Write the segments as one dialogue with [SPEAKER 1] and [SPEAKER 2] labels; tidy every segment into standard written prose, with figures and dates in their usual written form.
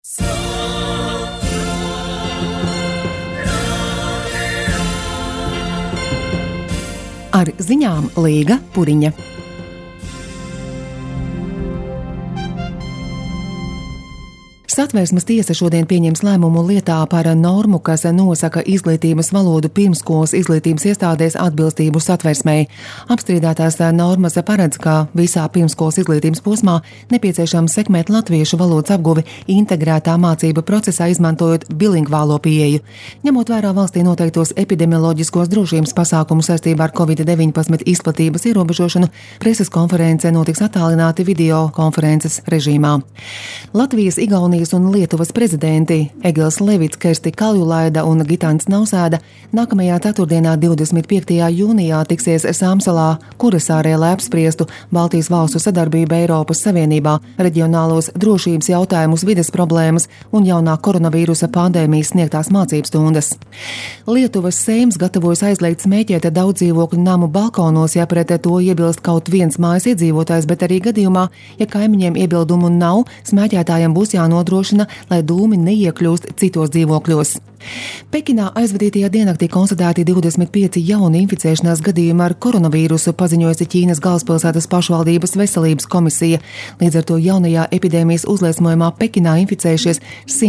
[SPEAKER 1] Ar ziņām Līga Puriņa. Satversmes tiesa šodien pieņems lēmumu lietā par normu, kas nosaka izglītības valodu pirmskolas izglītības iestādēs atbilstību Satversmei. Apstrīdētās normas paredz, ka visā pirmskolas izglītības posmā nepieciešams sekmēt latviešu valodas apguvi integrētā mācību procesā, izmantojot bilingvālo pieeju. Ņemot vērā valstī noteiktos epidemioloģiskos drošības pasākumus saistībā ar Covid-19 izplatības ierobežošanu, preses konference notiks attālināti video konferences režīmā. Latvijas, Igaunijas un Lietuvas prezidenti Egils Levits, Kersti Kaljulaida un Gitāns Nausēda nākamajā ceturtdienā 25. jūnijā tiksies Samsalā, Kurasārē, lai apspriestu Baltijas valstu sadarbību Eiropas Savienībā, reģionālos drošības jautājumus, vides problēmas un jaunā koronavīrusa pandēmijas sniegtās mācības stundas. Lietuvas Seims gatavojas aizliegt smēķēt daudz dzīvokļu namu balkonos, ja pret to iebilst kaut viens mājas iedzīvotājs, bet arī gadījumā, ja kaimiņiem iebildumu nav, smēķētājiem būs jānodrošina, lai dūmi neiekļūst citos dzīvokļos. Pekinā aizvadītajā diennaktī konstatēti 25 jauni inficēšanās gadījumi ar koronavīrusu, paziņojusi Ķīnas galvaspilsētas pašvaldības veselības komisija. Līdz ar to jaunajā epidēmijas uzliesmojumā Pekinā inficējušies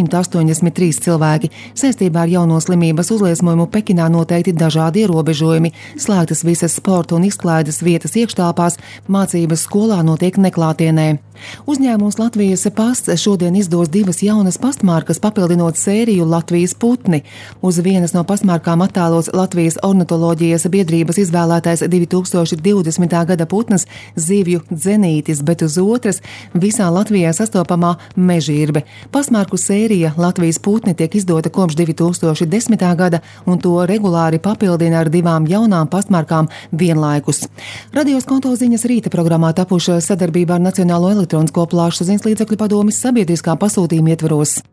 [SPEAKER 1] 183 cilvēki. Saistībā ar jauno slimības uzliesmojumu Pekinā noteikti dažādi ierobežojumi, slēgtas visas sporta un izklaides vietas iekštelpās, mācības skolā notiek neklātienē. Uzņēmums Latvijas pasts šodien izdos 2 jaunas pastmarkas, papildinot sēriju Latvijas putni. Uz vienas no pastmarkām attēlots Latvijas ornitoloģijas biedrības izvēlētais 2020. gada putns zivju dzenītis, bet uz otras visā Latvijā sastopamā mežirbe. Pastmarku sērija Latvijas putni tiek izdota kopš 2010. gada, un to regulāri papildina ar 2 jaunām pastmarkām vienlaikus. Radio Skonto ziņas rīta programmā tapušas sadarbībā ar Nacionālo elektronisko plašsaziņas līdzekļu padomes sabiedriskā pasūtījuma ietvaros.